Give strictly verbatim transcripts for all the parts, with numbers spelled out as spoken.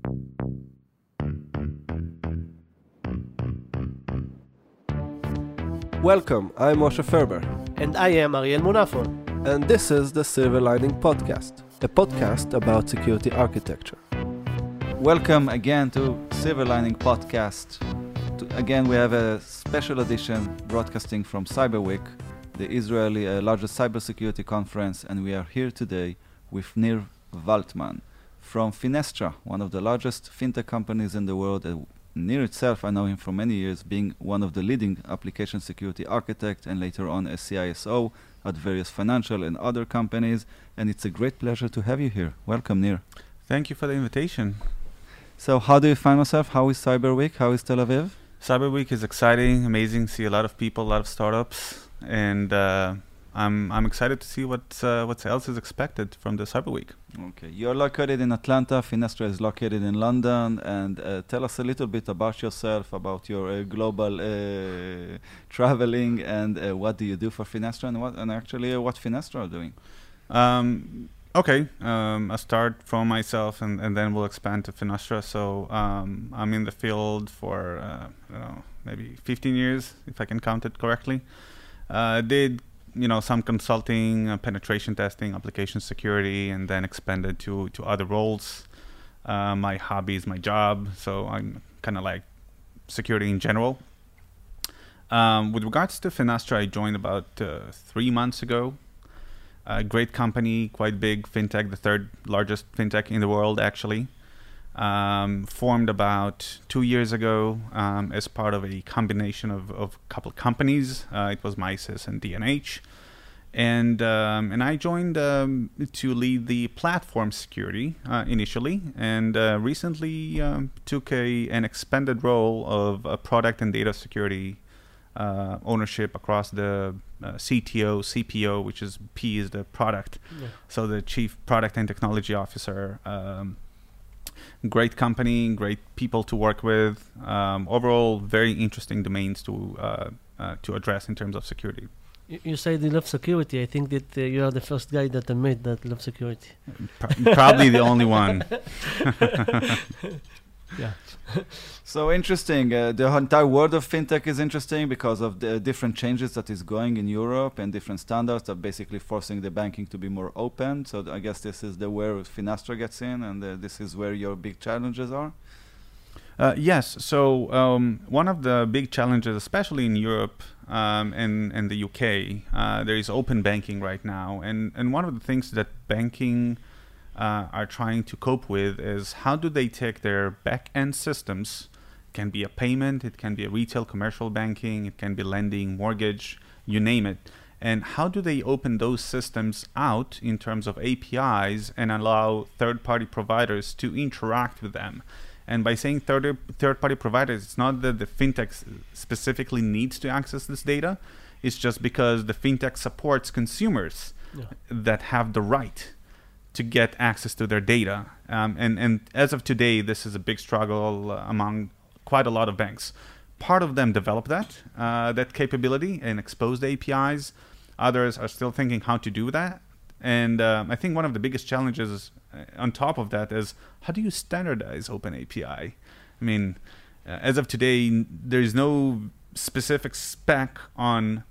Welcome, I'm Moshe Ferber. And I am Ariel Munafon. And this is the Silver Lining Podcast, a podcast about security architecture. Welcome again to Silver Lining Podcast. To, again, we have a special edition broadcasting from Cyber Week, the Israeli uh, largest cybersecurity conference, and we are here today with Nir Waltman from Finastra, one of the largest fintech companies in the world. Uh, Nir itself, I know him for many years, being one of the leading application security architect and later on as C I S O at various financial and other companies. And it's a great pleasure to have you here. Welcome, Nir. Thank you for the invitation. So how do you find yourself? How is Cyber Week? How is Tel Aviv? Cyber Week is exciting, amazing. See a lot of people, a lot of startups, and uh, I'm I'm excited to see what uh, what else is expected from the Cyber Week. Okay, you're located in Atlanta. Finastra is located in London, and uh, tell us a little bit about yourself, about your uh, global uh, traveling, and uh, what do you do for Finastra, and what and actually uh, what Finastra are doing. Um, okay, um, I'll start from myself, and, and then we'll expand to Finastra. So um, I'm in the field for uh, I don't know, maybe fifteen years, if I can count it correctly. Uh, did you know some consulting, uh, penetration testing, application security, and then expanded to to other roles. Uh, my hobby is my job, so I'm kind of like security in general. Um, with regards to Finastra, I joined about uh, three months ago. A great company, quite big, fintech, the third largest fintech in the world, actually. Um, formed about two years ago um, as part of a combination of a couple companies. Uh, it was Misys and D N H. And um, and I joined um, to lead the platform security uh, initially, and uh, recently um, took a an expanded role of uh, product and data security uh, ownership across the uh, C T O, C P O, which is P is the product, yeah. So the Chief Product and Technology Officer. Um, Great company, great people to work with. Um, overall, very interesting domains to uh, uh, to address in terms of security. You, you say you love security. I think that uh, you are the first guy that I met that loves security. Pro- probably the only one. Yeah. So interesting. Uh, the entire world of fintech is interesting because of the different changes that is going in Europe and different standards that basically forcing the banking to be more open. So th- I guess this is the where Finastra gets in, and uh, this is where your big challenges are. Uh, yes. So um, one of the big challenges, especially in Europe um, and and the U K, uh, there is open banking right now, and and one of the things that banking Uh, are trying to cope with is how do they take their back-end systems, it can be a payment, it can be a retail commercial banking, it can be lending, mortgage, you name it, and how do they open those systems out in terms of A P Is and allow third-party providers to interact with them. And by saying third, third-party providers, it's not that the fintech specifically needs to access this data, it's just because the fintech supports consumers yeah. that have the right to get access to their data. Um, and, and as of today, this is a big struggle uh, among quite a lot of banks. Part of them developed that, uh, that capability and exposed A P Is. Others are still thinking how to do that. And um, I think one of the biggest challenges uh, on top of that is how do you standardize open A P I? I mean, uh, as of today, there is no specific spec on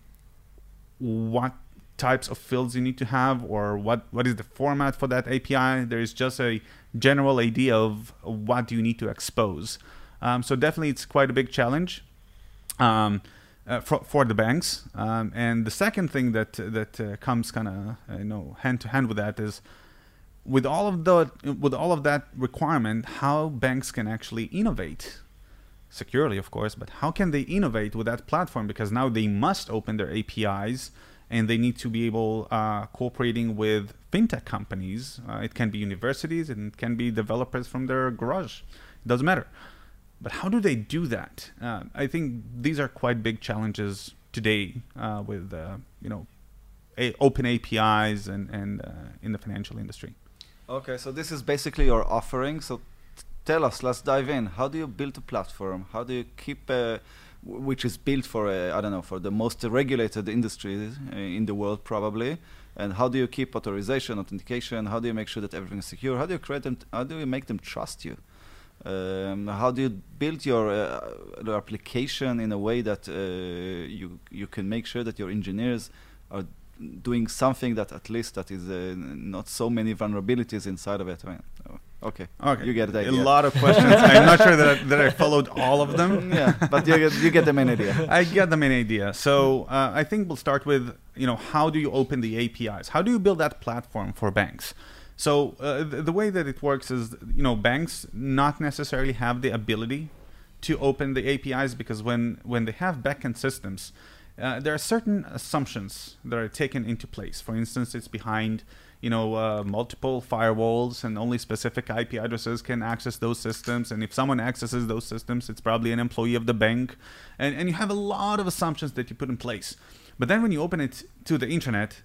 what types of fields you need to have or what, what is the format for that A P I. There is just a general idea of what you need to expose. Um, so definitely it's quite a big challenge um, uh, for, for the banks. Um, and the second thing that that uh, comes kind of uh, you know hand to hand with that is with all of the with all of that requirement, how banks can actually innovate securely, of course, but how can they innovate with that platform? Because now they must open their A P Is. And they need to be able uh, cooperating with fintech companies. Uh, it can be universities and it can be developers from their garage. It doesn't matter. But how do they do that? Uh, I think these are quite big challenges today uh, with uh, you know a- open A P Is and and uh, in the financial industry. Okay, so this is basically your offering. So t- tell us, let's dive in. How do you build a platform? How do you keep uh, which is built for, a, I don't know, for the most regulated industry uh, in the world probably, and how do you keep authorization, authentication, how do you make sure that everything is secure, how do you create them, t- how do you make them trust you? Um, how do you build your uh, your application in a way that uh, you you can make sure that your engineers are doing something that at least that is uh, not so many vulnerabilities inside of it? I mean, oh, okay, Okay, you get the idea. A lot of questions. I'm not sure that I, that I followed all of them. Yeah, but you get, you get the main idea. I get the main idea. So uh, I think we'll start with, you know, how do you open the A P Is? How do you build that platform for banks? So uh, the, the way that it works is, you know, banks not necessarily have the ability to open the A P Is, because when, when they have backend systems, uh, there are certain assumptions that are taken into place. For instance, it's behind, you know, uh, multiple firewalls, and only specific I P addresses can access those systems. And if someone accesses those systems, it's probably an employee of the bank. And, and you have a lot of assumptions that you put in place. But then when you open it to the internet,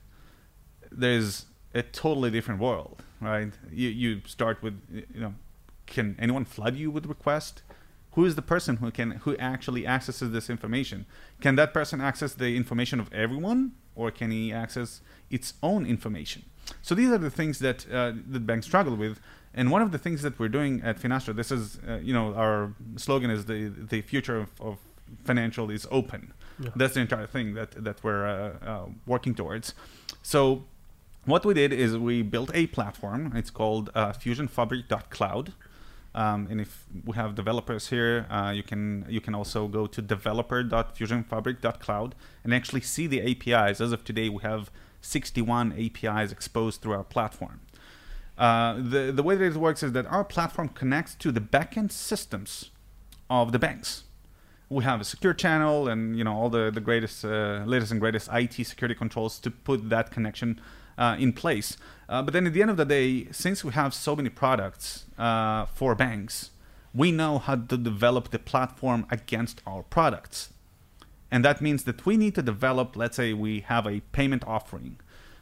there's a totally different world, right? You, you start with, you know, can anyone flood you with request? Who is the person who can, who actually accesses this information? Can that person access the information of everyone, or can he access its own information? So these are the things that uh, the banks struggle with. And one of the things that we're doing at Finastra, this is, uh, you know, our slogan is the, the future of, of financial is open. Yeah. That's the entire thing that, that we're uh, uh, working towards. So what we did is we built a platform. It's called uh, fusion fabric dot cloud. Um, and if we have developers here, uh, you can you can also go to developer dot fusion fabric dot cloud and actually see the A P Is. As of today, we have sixty-one A P Is exposed through our platform. Uh, the, the way that it works is that our platform connects to the backend systems of the banks. We have a secure channel and, you know, all the, the greatest, uh, latest and greatest I T security controls to put that connection uh, in place. Uh, but then at the end of the day, since we have so many products uh, for banks, we know how to develop the platform against our products. And that means that we need to develop, let's say we have a payment offering.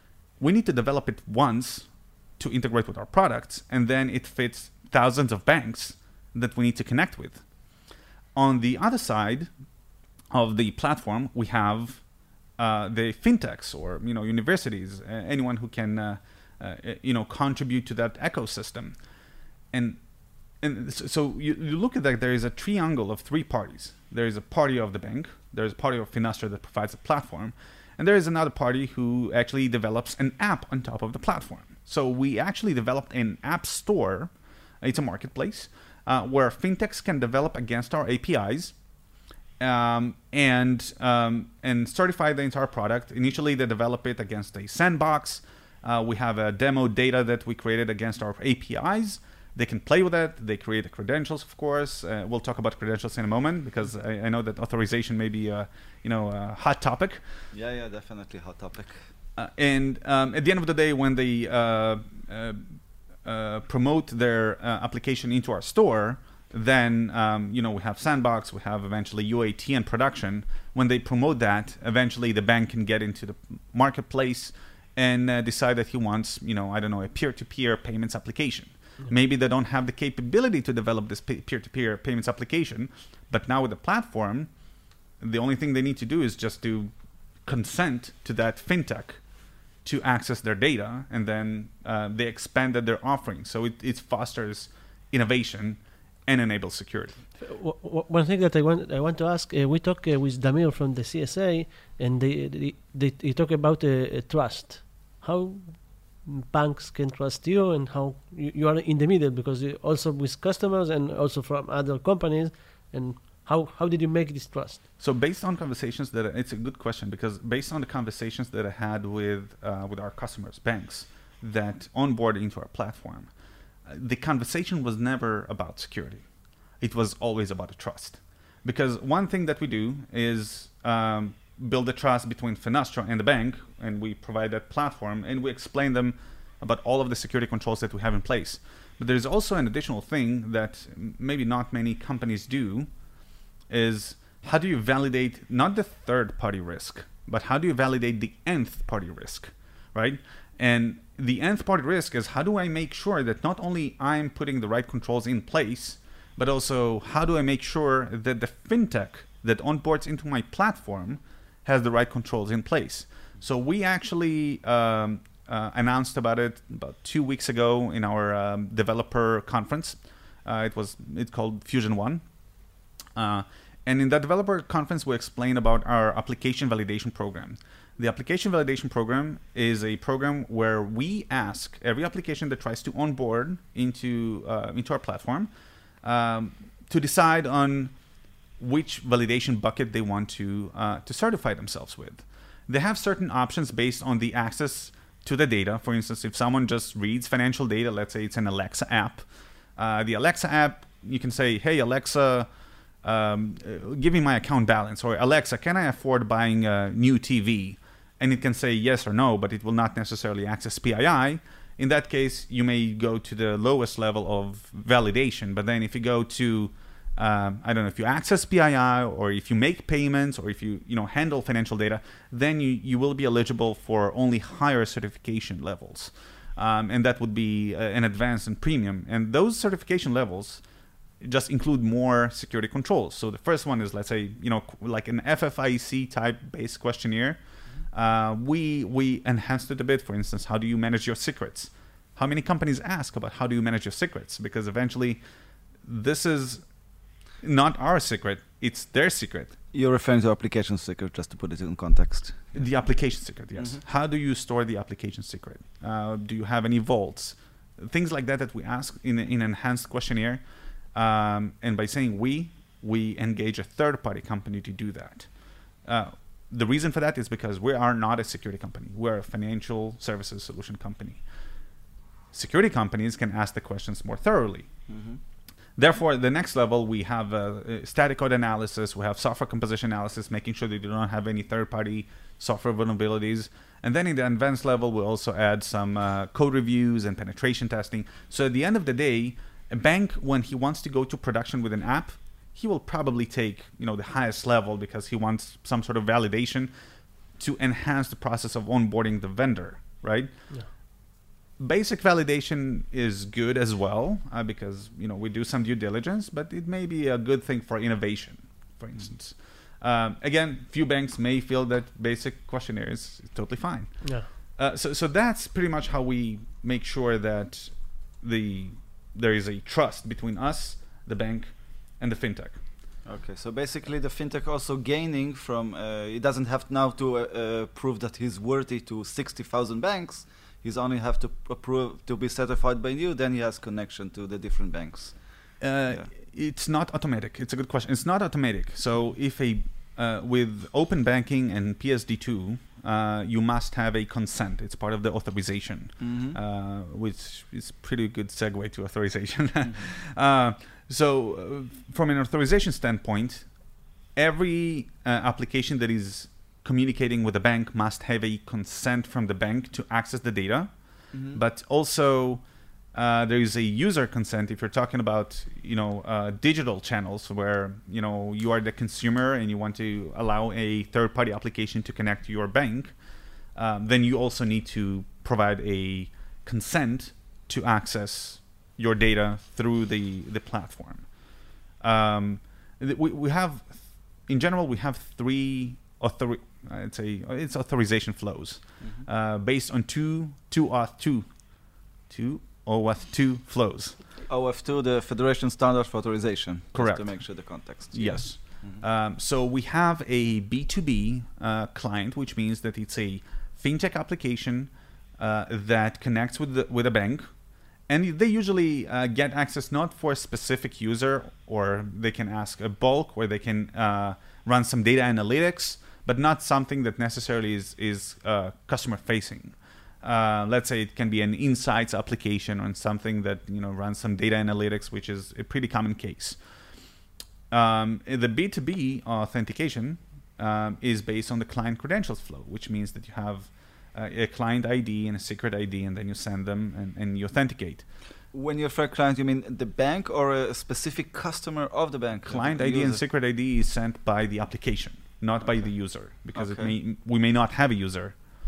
We need to develop it once to integrate with our products, and then it fits thousands of banks that we need to connect with. On the other side of the platform, we have uh, the fintechs, or, you know, universities, uh, anyone who can uh, uh, you know, contribute to that ecosystem. And and so you, you look at that, there is a triangle of three parties. There is a party of the bank, there is a party of Finastra that provides a platform, and there is another party who actually develops an app on top of the platform. So we actually developed an app store. It's a marketplace uh, where fintechs can develop against our A P Is um, and um, and certify the entire product. Initially, they develop it against a sandbox. Uh, we have a demo data that we created against our A P Is. They can play with it. They create the credentials, of course. Uh, we'll talk about credentials in a moment, because I, I know that authorization may be a, you know, a hot topic. Yeah, yeah, definitely hot topic. Uh, and um, at the end of the day, when they uh, uh, uh, promote their uh, application into our store, then um, you know, we have sandbox, we have eventually U A T and production. When they promote that, eventually the bank can get into the marketplace and uh, decide that he wants, you know, I don't know, a peer-to-peer payments application. Maybe they don't have the capability to develop this peer-to-peer payments application, but now with the platform, the only thing they need to do is just to consent to that fintech to access their data, and then uh, they expanded their offering. So it, it fosters innovation and enables security. W- w- one thing that I want I want to ask, uh, we talked uh, with Damir from the C S A, and they they, they, they talk about uh, uh, trust. How banks can trust you, and how you, you are in the middle, because you also with customers and also from other companies, and how how did you make this trust? So based on conversations that, it's a good question, because based on the conversations that I had with uh, with our customers, banks that onboard into our platform, uh, the conversation was never about security. It was always about the trust. Because one thing that we do is um, build the trust between Finastra and the bank, and we provide that platform, and we explain them about all of the security controls that we have in place. But there's also an additional thing that maybe not many companies do, is how do you validate not the third party risk, but how do you validate the nth party risk, right? And the nth party risk is, how do I make sure that not only I'm putting the right controls in place, but also how do I make sure that the fintech that onboards into my platform has the right controls in place. So we actually um, uh, announced about it about two weeks ago in our um, developer conference. Uh, it was it's called Fusion One. Uh, and in that developer conference, we explained about our application validation program. The application validation program is a program where we ask every application that tries to onboard into uh, into our platform um, to decide on which validation bucket they want to uh, to certify themselves with. They have certain options based on the access to the data. For instance, if someone just reads financial data, let's say it's an Alexa app, uh, the Alexa app, you can say, hey, Alexa, um, give me my account balance, or Alexa, can I afford buying a new T V? And it can say yes or no, but it will not necessarily access P I I. In that case, you may go to the lowest level of validation. But then if you go to, um, I don't know, if you access P I I, or if you make payments, or if you you know handle financial data, then you, you will be eligible for only higher certification levels. Um, and that would be uh, an advanced and premium. And those certification levels just include more security controls. So the first one is, let's say, you know, like an F F I C type based questionnaire. Uh, we we enhanced it a bit. For instance, how do you manage your secrets? How many companies ask about how do you manage your secrets? Because eventually, this is not our secret; it's their secret. You're referring to application secret, just to put it in context. The application secret, yes. Mm-hmm. How do you store the application secret? Uh, do you have any vaults? Things like that that we ask in in enhanced questionnaire. Um, and by saying we, we engage a third-party company to do that. Uh, The reason for that is because we are not a security company. We're a financial services solution company. Security companies can ask the questions more thoroughly. Mm-hmm. Therefore, the next level, we have uh, static code analysis, we have software composition analysis, making sure that you don't have any third-party software vulnerabilities. And then in the advanced level, we also add some uh, code reviews and penetration testing. So at the end of the day, a bank, when he wants to go to production with an app, he will probably take, you know, the highest level because he wants some sort of validation to enhance the process of onboarding the vendor, right? Yeah. Basic validation is good as well uh, because, you know, we do some due diligence, but it may be a good thing for innovation, for instance. Um, again, few banks may feel that basic questionnaire is totally fine. Yeah. Uh, so, so that's pretty much how we make sure that the there is a trust between us, the bank, and the fintech. Okay, so basically the fintech also gaining from, uh, he doesn't have now to uh, uh, prove that he's worthy to sixty thousand banks. He's only have to approve to be certified by you, then he has connection to the different banks. Uh, yeah. It's not automatic. It's a good question. It's not automatic. So if a, uh, with open banking and P S D two, uh, you must have a consent. It's part of the authorization, mm-hmm. uh, which is pretty good segue to authorization. Mm-hmm. uh, So uh, from an authorization standpoint, every uh, application that is communicating with a bank must have a consent from the bank to access the data. Mm-hmm. But also uh, there is a user consent if you're talking about, you know, uh, digital channels where, you know, you are the consumer and you want to allow a third-party application to connect to your bank. Um, then you also need to provide a consent to access your data through the, the platform. Um, we, we have, in general, we have three author, I'd say it's authorization flows, mm-hmm. uh, based on two, two auth two, two OAuth two flows. OAuth two, the Federation Standard for Authorization. Correct. Just to make sure the context. Yes. Mm-hmm. Um, so we have a B two B uh, client, which means that it's a fintech application uh, that connects with the, with a bank. And they usually uh, get access not for a specific user, or they can ask a bulk, or they can uh, run some data analytics, but not something that necessarily is, is uh, customer facing. Uh, let's say it can be an insights application or something that, you know, runs some data analytics, which is a pretty common case. Um, the B two B authentication um, is based on the client credentials flow, which means that you have Uh, a client I D and a secret I D, and then you send them and, and you authenticate. When you refer client, you mean the bank or a specific customer of the bank? Client the I D user? and secret I D is sent by the application, not okay. by the user, because okay. it may, we may not have a user.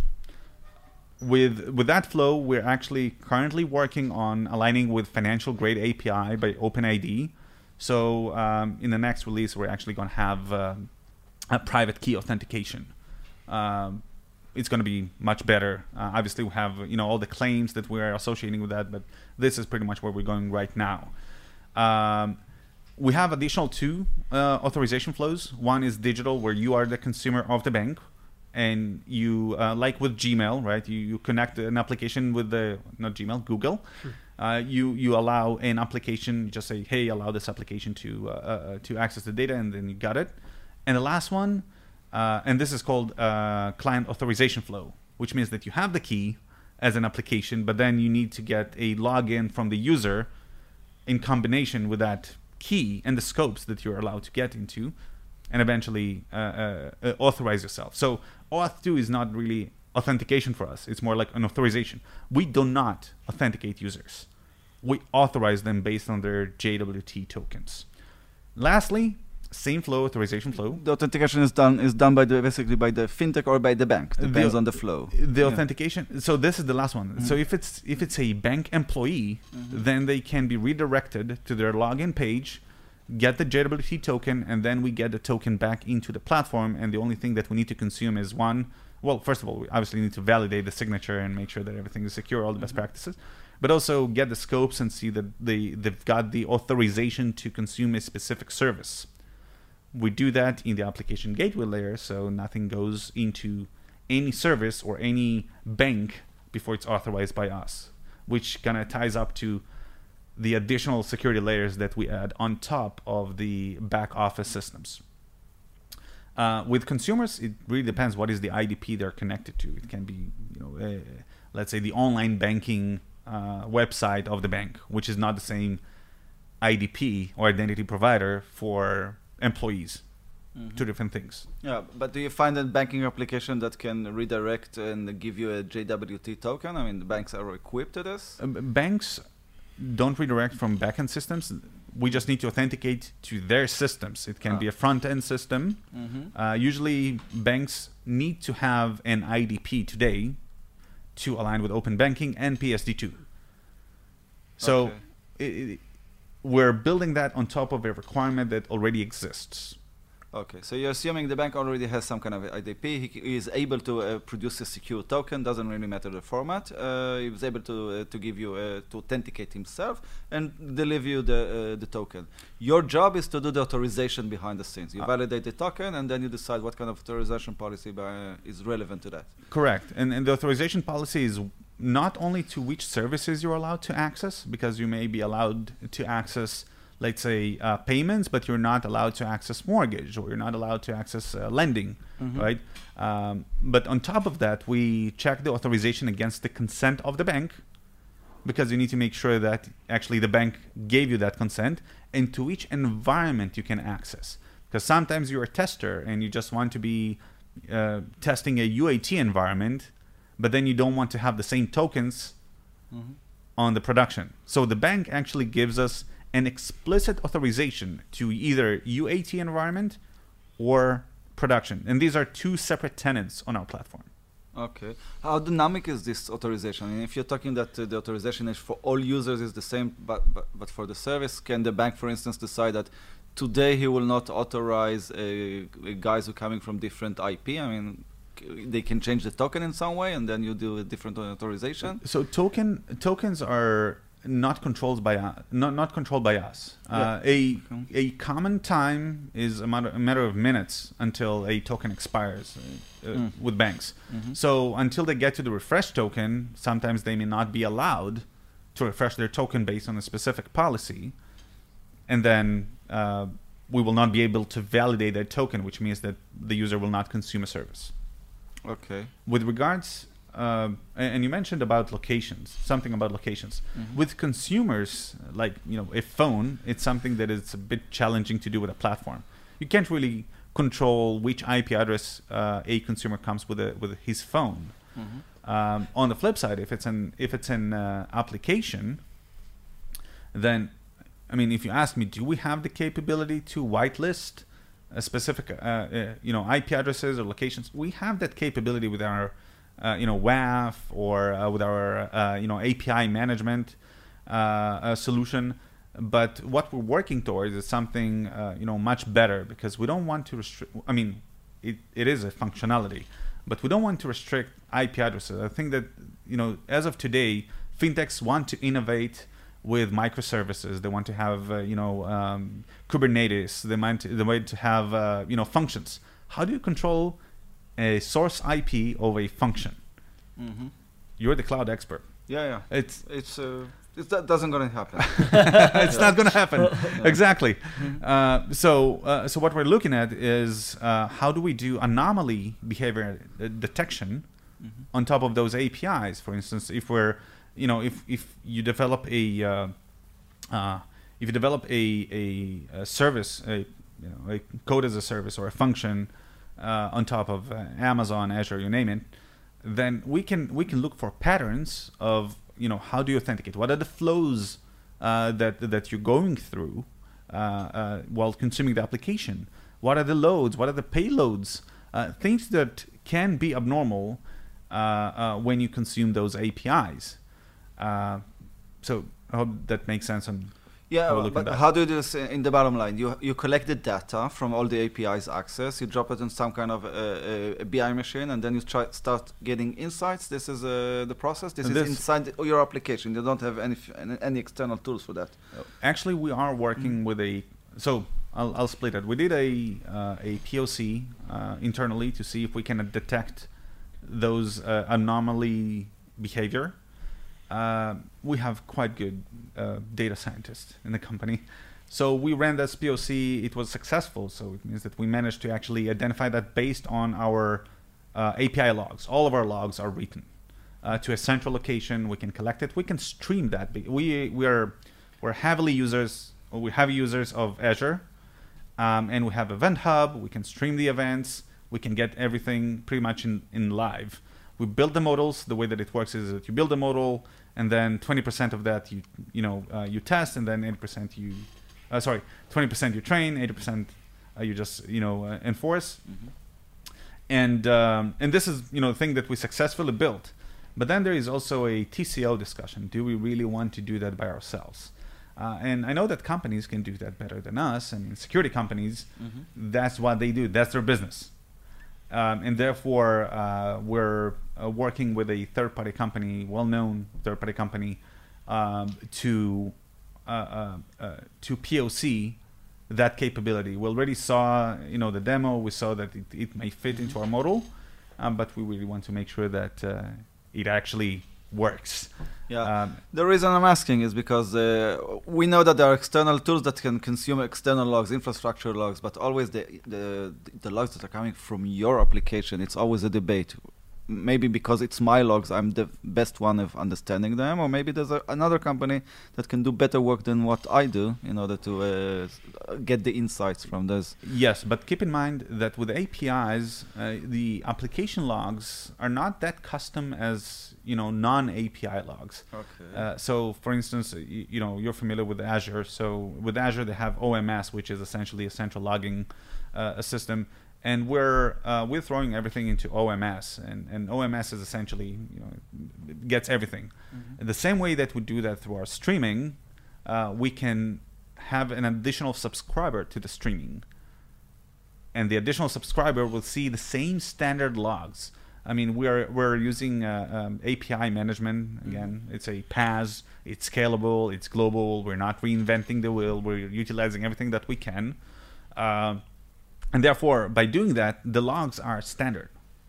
With with that flow, we're actually currently working on aligning with financial grade A P I by OpenID. So um, in the next release, we're actually going to have uh, a private key authentication. Um, It's going to be much better. Uh, obviously, we have, you know, all the claims that we are associating with that, but this is pretty much where we're going right now. Um, we have additional two uh, authorization flows. One is digital, where you are the consumer of the bank, and you, uh, like with Gmail, right? You, you connect an application with the, not Gmail, Google. Sure. Uh, you you allow an application, you just say, hey, allow this application to uh, uh, to access the data, and then you got it. And the last one, uh, and this is called uh, client authorization flow, which means that you have the key as an application, but then you need to get a login from the user in combination with that key and the scopes that you're allowed to get into, and eventually uh, uh, uh, authorize yourself. So auth two is not really authentication for us. It's more like an authorization. We do not authenticate users. We authorize them based on their J W T tokens. Lastly, same flow, authorization flow. The authentication is done is done by the basically by the fintech or by the bank. Depends the, on the flow. The Yeah. authentication. So this is the last one. Mm-hmm. So if it's if it's a bank employee, Mm-hmm. then they can be redirected to their login page, get the J W T token, and then we get the token back into the platform. And the only thing that we need to consume is one. Well, first of all, we obviously need to validate the signature and make sure that everything is secure, all the best Mhm. practices, but also get the scopes and see that they, they've got the authorization to consume a specific service. We do that in the application gateway layer, so nothing goes into any service or any bank before it's authorized by us, which kind of ties up to the additional security layers that we add on top of the back office systems. Uh, with consumers, it really depends what is the I D P they're connected to. It can be, you know, uh, let's say the online banking uh, website of the bank, which is not the same I D P or identity provider for employees. Mhm. Two different things. Yeah, but do you find a banking application that can redirect and give you a J W T token? I mean, the banks are equipped to this. Uh, banks don't redirect from backend systems. We just need to authenticate to their systems. It can Ah. be a front-end system. Mm-hmm. Uh, usually, banks need to have an I D P today to align with open banking and P S D two. So Okay. it, it, we're building that on top of a requirement that already exists. Okay, so you're assuming the bank already has some kind of I D P. He, c- he is able to uh, produce a secure token. Doesn't really matter the format. Uh, he was able to uh, to give you uh, to authenticate himself and deliver you the uh, the token. Your job is to do the authorization behind the scenes. You Uh, validate the token, and then you decide what kind of authorization policy by, is relevant to that. Correct. And, and the authorization policy is not only to which services you're allowed to access, because you may be allowed to access, let's say, uh, payments, but you're not allowed to access mortgage, or you're not allowed to access uh, lending, Mhm. right? Um, but on top of that, we check the authorization against the consent of the bank, because you need to make sure that actually the bank gave you that consent, and to which environment you can access. Because sometimes you're a tester and you just want to be uh, testing a U A T environment, but then you don't want to have the same tokens Mhm. on the production. So the bank actually gives us an explicit authorization to either U A T environment or production. And these are two separate tenants on our platform. Okay. How dynamic is this authorization? I mean, if you're talking that uh, the authorization is for all users is the same, but, but but for the service, can the bank, for instance, decide that today he will not authorize uh, guys who are coming from different I P? I mean, c- they can change the token in some way, and then you do a different authorization. So token tokens are not controlled by uh, not not controlled by us. Uh, a Okay. a common time is a matter, a matter of minutes until a token expires uh, uh, Mm. with banks. Mhm. So until they get to the refresh token, sometimes they may not be allowed to refresh their token based on a specific policy, and then uh, we will not be able to validate that token, which means that the user will not consume a service. Okay. With regards, uh, and and you mentioned about locations, something about locations. Mhm. With consumers, like you know, a phone, it's something that is a bit challenging to do with a platform. You can't really control which I P address uh, a consumer comes with a, with his phone. Mhm. Um, on the flip side, if it's an if it's an uh, application, then I mean, if you ask me, do we have the capability to whitelist a specific uh, uh, you know I P addresses or locations? We have that capability with our uh, you know W A F or uh, with our uh, you know A P I management uh, uh, solution. But what we're working towards is something uh, you know much better, because we don't want to restrict. I mean, it, it is a functionality, but we don't want to restrict I P addresses. I think that you know as of today, fintechs want to innovate, with microservices. They want to have, uh, you know, um, Kubernetes. They might they want to have, uh, you know, functions. How do you control a source I P of a function? Mm-hmm. You're the cloud expert. Yeah, yeah. It's It's uh, it that doesn't gonna happen. it's not going to happen. Exactly. Uh, so uh, so what we're looking at is uh, how do we do anomaly behavior uh, detection Mm-hmm. on top of those A P Is? For instance, if we're you know if if you develop a uh, uh, if you develop a, a, a service, a you know a code as a service or a function uh, on top of uh, Amazon, Azure, you name it, then we can we can look for patterns of you know how do you authenticate? What are the flows uh, that that you're going through uh, uh, while consuming the application? What are the loads? What are the payloads? Uh, things that can be abnormal uh, uh, when you consume those A P Is. Uh, so I hope that makes sense. On Yeah, how we look but at that. how do you do this in in the bottom line? You you collect the data from all the A P Is access, you drop it in some kind of uh, a, a B I machine, and then you try start getting insights. This is uh, the process. This And is this- inside your application. You don't have any f- any, any external tools for that. Actually, we are working with a. So I'll, I'll split it. We did a uh, a P O C uh, internally to see if we can detect those uh, anomaly behavior. Uh, we have quite good uh, data scientists in the company. So we ran this P O C. It was successful. So it means that we managed to actually identify that based on our uh, A P I logs. All of our logs are written uh, to a central location. We can collect it. We can stream that. We we are we're heavily users. We're heavy users of Azure, um, and we have Event Hub. We can stream the events. We can get everything pretty much in, in live. We build the models. The way that it works is that you build a model, and then twenty percent of that you you know uh, you test, and then eighty percent you, uh, sorry, twenty percent you train, eighty percent uh, you just you know uh, enforce. Mm-hmm. And um, and this is you know the thing that we successfully built. But then there is also a T C O discussion. Do we really want to do that by ourselves? Uh, and I know that companies can do that better than us. I mean, security companies, Mm-hmm. that's what they do. That's their business. Um, and therefore, uh, we're uh, working with a third-party company, well-known third-party company, um, to uh, uh, uh, to P O C that capability. We already saw, you know, the demo. We saw that it, it may fit into our model, um, but we really want to make sure that uh, it actually works. Yeah. Um, The reason I'm asking is because uh, we know that there are external tools that can consume external logs, infrastructure logs, but always the, the the logs that are coming from your application, it's always a debate. Maybe because it's my logs, I'm the best one of understanding them, or maybe there's a, another company that can do better work than what I do in order to uh, get the insights from this. Yes, but keep in mind that with A P Is, uh, the application logs are not that custom as you know non-A P I logs. Okay. Uh, so, for instance, you, you know you're familiar with Azure. So with Azure, they have O M S, which is essentially a central logging uh, a system, and we're uh, we're throwing everything into O M S, and, and O M S is essentially you know it gets everything. Mhm. The same way that we do that through our streaming, uh, we can have an additional subscriber to the streaming, and the additional subscriber will see the same standard logs. I mean, we're we're using uh, um, A P I management again. Mm-hmm. It's a PaaS. It's scalable. It's global. We're not reinventing the wheel. We're utilizing everything that we can, uh, and therefore, by doing that, the logs are standard.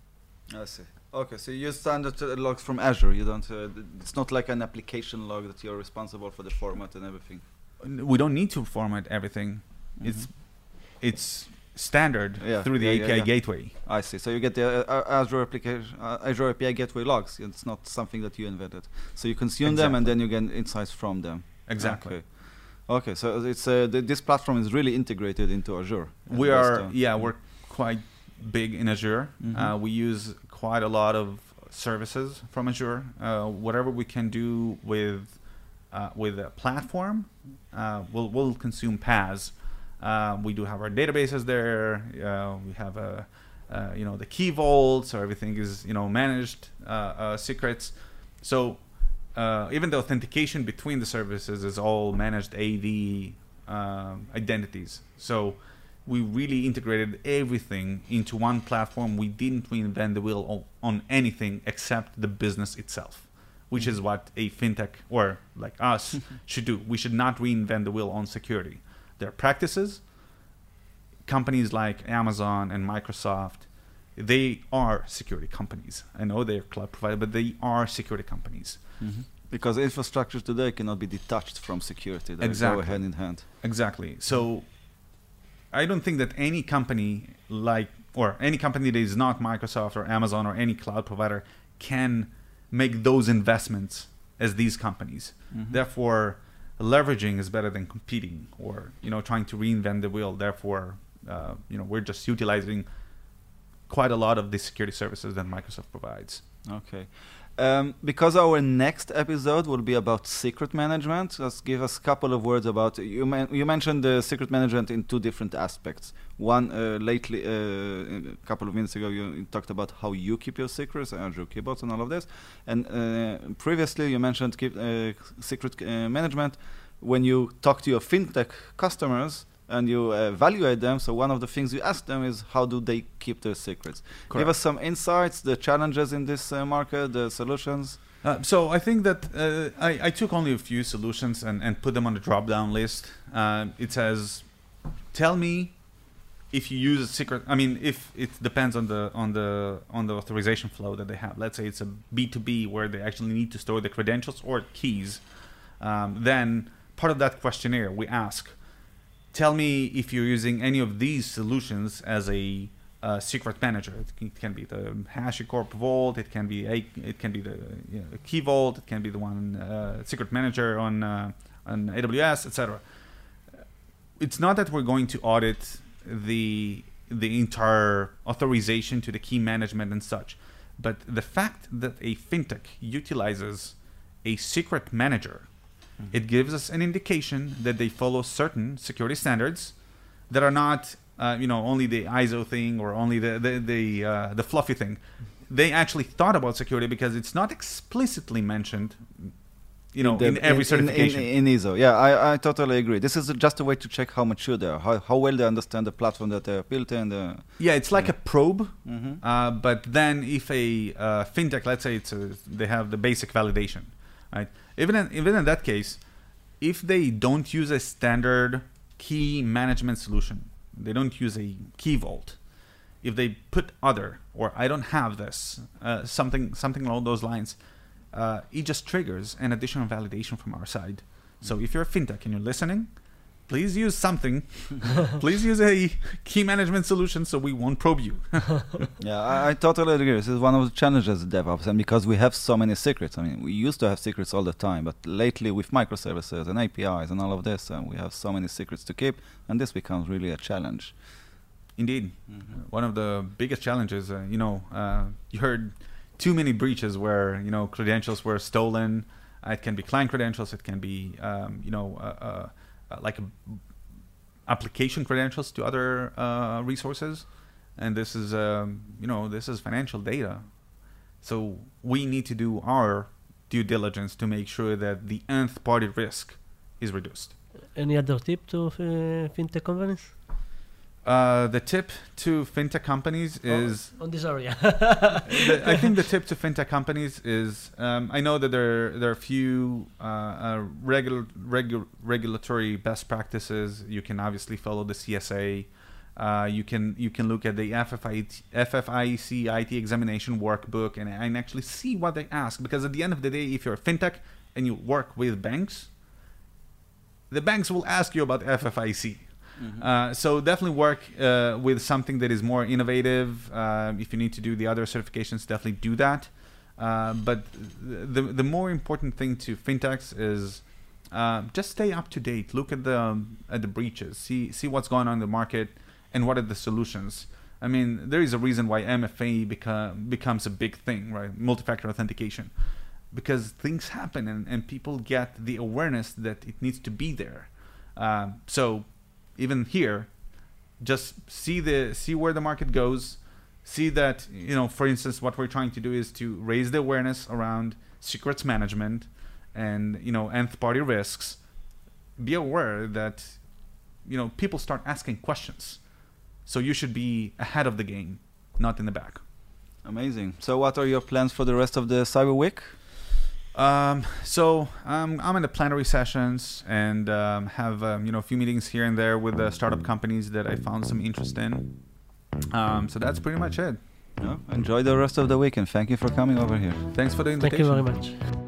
I see. Okay, so you use standard uh, logs from Azure. You don't. Uh, th- it's not like an application log that you're responsible for the format and everything. We don't need to format everything. It's it's standard Yeah, through the yeah, A P I yeah, yeah. gateway. I see. So you get the uh, uh, Azure application, uh, Azure A P I gateway logs. It's not something that you invented. So you consume them and then you get insights from them. Exactly. Okay. Okay. So it's uh, th- this platform is really integrated into Azure. We Based are, on- yeah, we're quite big in Azure. Mhm. Uh, we use quite a lot of services from Azure. Uh, whatever we can do with uh, with a platform, uh, we'll we'll consume PaaS. Uh, we do have our databases there. Uh, we have a uh, you know the key vault, so everything is you know managed uh, uh, secrets. So uh, even the authentication between the services is all managed A V um, identities. So we really integrated everything into one platform. We didn't reinvent the wheel on, on anything except the business itself. which is what a fintech or like us should do. We should not reinvent the wheel on security. There are practices. Companies like Amazon and Microsoft, they are security companies. I know they're cloud provider, but they are security companies. Mm-hmm. Because infrastructure today cannot be detached from security. They Exactly. go hand in hand. Exactly. So I don't think that any company like, or any company that is not Microsoft or Amazon or any cloud provider can make those investments as these companies. Mm-hmm. Therefore, leveraging is better than competing or, you know, trying to reinvent the wheel. Therefore, uh, you know, we're just utilizing quite a lot of the security services that Microsoft provides. Okay. Um, because our next episode will be about secret management, just give us a couple of words about, you, man, you mentioned the secret management in two different aspects. One, uh, lately, uh, a couple of minutes ago, you talked about how you keep your secrets, Azure keyboards and all of this. And uh, previously you mentioned keep, uh, secret uh, management when you talk to your fintech customers and you uh, evaluate them. So one of the things you ask them is how do they keep their secrets? Correct. Give us some insights, the challenges in this uh, market, the solutions. Uh, so I think that uh, I, I took only a few solutions and, and put them on a drop-down list. Uh, it says, tell me if you use a secret. I mean, if it depends on the on the on the authorization flow that they have. Let's say it's a B two B where they actually need to store the credentials or keys. Um, then part of that questionnaire we ask, tell me if you're using any of these solutions as a uh, secret manager. It can, it can be the HashiCorp Vault. It can be a. It can be the you know, Key Vault. It can be the one uh, secret manager on uh, on A W S, et cetera. It's not that we're going to audit the the entire authorization to the key management and such, but the fact that a fintech utilizes a secret manager, mm-hmm. it gives us an indication that they follow certain security standards that are not, uh, you know, only the I S O thing or only the the the, uh, the fluffy thing. They actually thought about security because it's not explicitly mentioned, you know, in, the, in every in, certification. In, in, in I S O, yeah, I, I totally agree. This is just a way to check how mature they are, how, how well they understand the platform that they're built in. The, yeah, it's like yeah. a probe, mm-hmm. uh, but then if a uh, fintech, let's say it's a, they have the basic validation, right? Even in, even in that case, if they don't use a standard key management solution, they don't use a key vault, if they put other, or I don't have this, uh, something something along those lines, uh, it just triggers an additional validation from our side. So if you're a fintech and you're listening, please use something. Please use a key management solution so we won't probe you. Yeah, I, I totally agree. This is one of the challenges of DevOps, and because we have so many secrets. I mean, we used to have secrets all the time, but lately with microservices and A P Is and all of this, uh, we have so many secrets to keep, and this becomes really a challenge. Indeed. Mm-hmm. One of the biggest challenges, uh, you know, uh, you heard too many breaches where, you know, credentials were stolen. Uh, it can be client credentials. It can be, um, you know, uh, uh, uh, like a application credentials to other uh, resources. And this is, um, you know, this is financial data. So we need to do our due diligence to make sure that the nth party risk is reduced. Any other tip to uh, fintech companies? Uh, the tip to fintech companies is... Oh, on this area. the, I think the tip to fintech companies is, um, I know that there, there are a few uh, uh, regu- regu- regulatory best practices. You can obviously follow the C S A. Uh, you can you can look at the F F I C I T examination workbook and, and actually see what they ask. Because at the end of the day, if you're a fintech and you work with banks, the banks will ask you about F F I C. Mm-hmm. Uh, so definitely work uh, with something that is more innovative. Uh, if you need to do the other certifications, definitely do that. Uh, but the the more important thing to fintechs is uh, just stay up to date. Look at the um, at the breaches. See see what's going on in the market and what are the solutions. I mean, there is a reason why M F A become becomes a big thing, right? Multi-factor authentication, because things happen and, and people get the awareness that it needs to be there. Uh, so. Even here, just see the see where the market goes. See that, you know, for instance, what we're trying to do is to raise the awareness around secrets management and, you know, nth party risks. Be aware that, you know, people start asking questions. So you should be ahead of the game, not in the back. Amazing. So what are your plans for the rest of the Cyber Week? Um, so um, I'm in the plenary sessions and um, have um, you know a few meetings here and there with the startup companies that I found some interest in. Um, so that's pretty much it. No? Enjoy the rest of the week and thank you for coming over here. Thanks for the Thank invitation. you very much.